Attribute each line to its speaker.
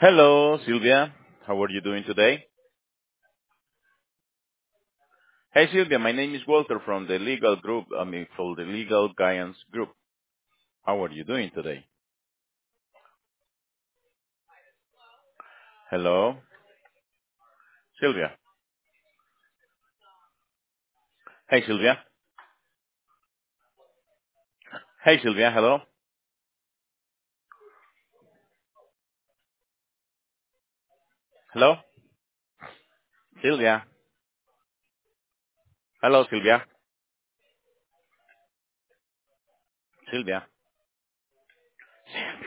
Speaker 1: Hello, Sylvia. How are you doing today? Hey, Sylvia. My name is Walter from the legal group. From the legal guidance group. How are you doing today? Hello, Sylvia. Hey, Sylvia. Hey, Sylvia. Hello, hello, Sylvia. Hello, Sylvia. Sylvia.